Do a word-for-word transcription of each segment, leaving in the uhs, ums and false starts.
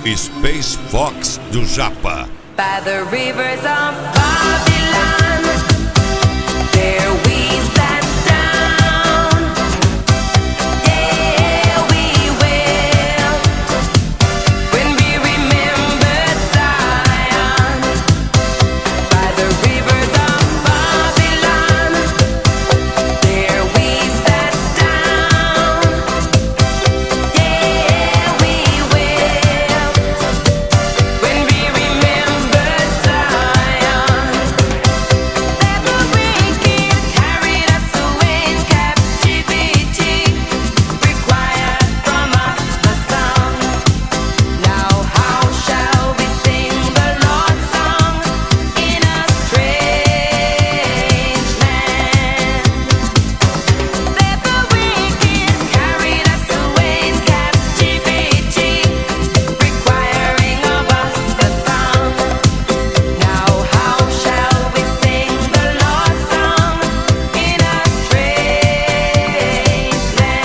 Space Fox do Japa. By the rivers of Babylon, there we sat down. Yeah, we will. When we remembered Zion. By the rivers of Babylon, there we sat down. Yeah, we will. When we remembered Zion. That wicked carried us away in captivity, required from us a song. Now how shall we sing the Lord's song in a strange land? That the wicked carried us away in captivity, requiring of us a song. Now how shall we sing the Lord's song in a strange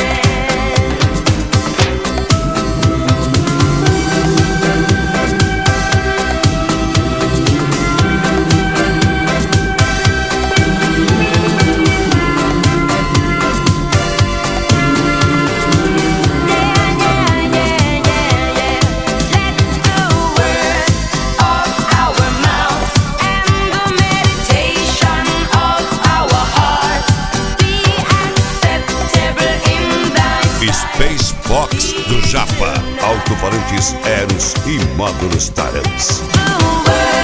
Space Fox do Japa. Alto-falantes Eros e módulos Taras. The word